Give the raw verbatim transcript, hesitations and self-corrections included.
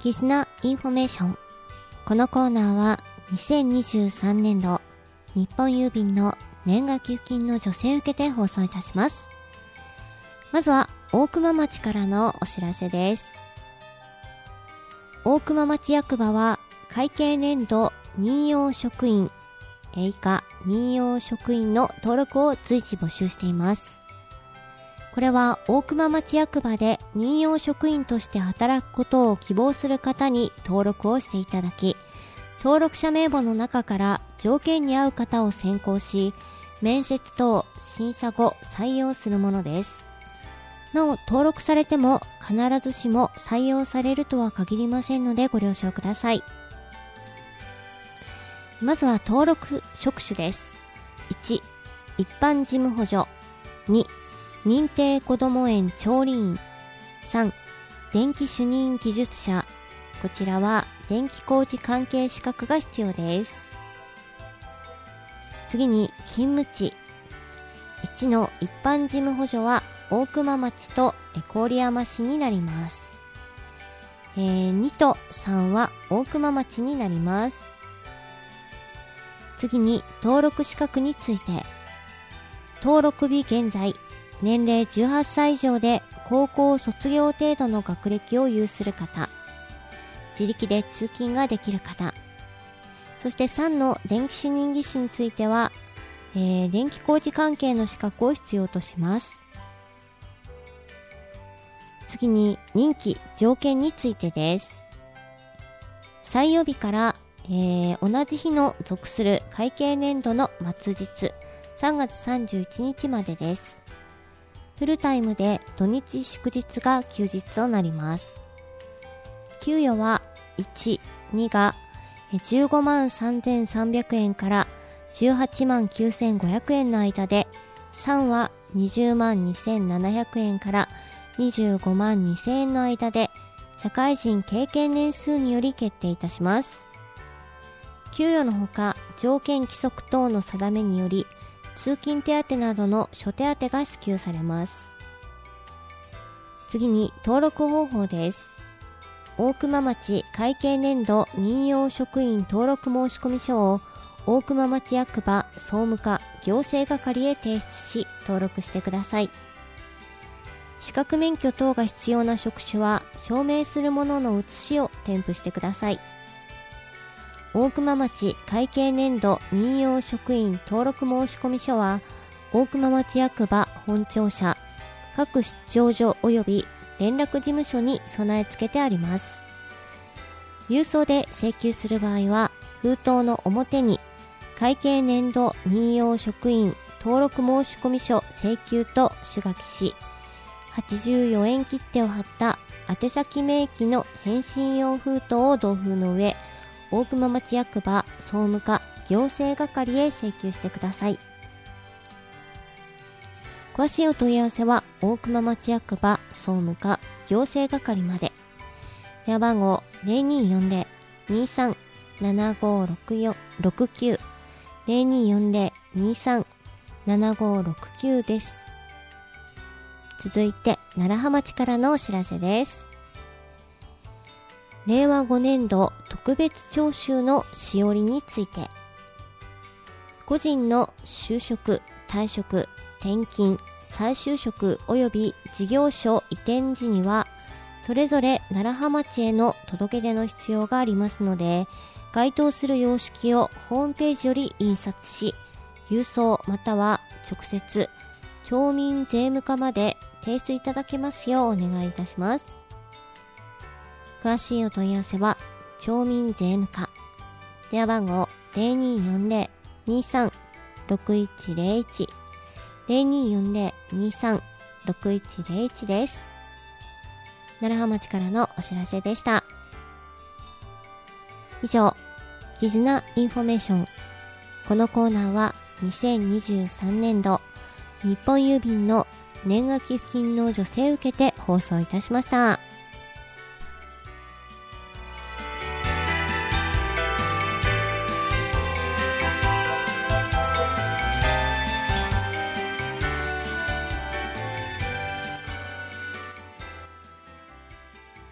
絆インフォメーション。このコーナーはにせんにじゅうさんねんど日本郵便の年賀寄付金の助成受けて放送いたします。まずは大熊町からのお知らせです。大熊町役場は会計年度任用職員以下任用職員の登録を随時募集しています。これは大熊町役場で任用職員として働くことを希望する方に登録をしていただき、登録者名簿の中から条件に合う方を選考し、面接等審査後採用するものです。なお、登録されても必ずしも採用されるとは限りませんのでご了承ください。まずは登録職種です。いち、一般事務補助。に、認定こども園調理員。さん、電気主任技術者。こちらは電気工事関係資格が必要です。次に勤務地。いちの一般事務補助は大熊町と郡山市になります。えー、にとさんは大熊町になります。次に登録資格について。登録日現在、年齢じゅうはっさい以上で高校卒業程度の学歴を有する方、自力で通勤ができる方、そしてさんの電気主任技師については、えー、電気工事関係の資格を必要とします。次に任期条件についてです。採用日から、えー、同じ日の属する会計年度の末日さんがつさんじゅういちにちまでです。フルタイムで土日祝日が休日となります。給与はいち、にがじゅうごまんさんぜんさんびゃくえんからじゅうはちまんきゅうせんごひゃくえんの間で、さんはにじゅうまんにせんななひゃくえんからにじゅうごまんにせんえんの間で、社会人経験年数により決定いたします。給与のほか条件規則等の定めにより、通勤手当などの諸手当が支給されます。次に登録方法です。大熊町会計年度任用職員登録申込書を大熊町役場総務課行政係へ提出し登録してください。資格免許等が必要な職種は証明するものの写しを添付してください。大熊町会計年度任用職員登録申込書は大熊町役場本庁舎各出張所及び連絡事務所に備え付けてあります。郵送で請求する場合は封筒の表に会計年度任用職員登録申込書請求と手書きし、はちじゅうよえん切手を貼った宛先明記の返信用封筒を同封の上、大熊町役場総務課行政係へ請求してください。詳しいお問い合わせは大熊町役場総務課行政係まで。電話番号 ゼロにーよんゼロ にーさん ななごろくきゅう ゼロにーよんゼロ にーさん ななごろくきゅう です。続いて楢葉町からのお知らせです。れいわごねんど特別徴収のしおりについて。個人の就職、退職、転勤、再就職及び事業所移転時にはそれぞれ楢葉町への届け出の必要がありますので、該当する様式をホームページより印刷し、郵送または直接町民税務課まで提出いただけますようお願いいたします。詳しいお問い合わせは町民税務課、電話番号 ゼロにーよんゼロ にーさん ろくいちゼロいち ゼロにーよんゼロ にーさん ろくいちゼロいち です。楢葉町からのお知らせでした。以上、絆インフォメーション。このコーナーはにせんにじゅうさんねんど日本郵便の年賀寄付金の助成を受けて放送いたしました。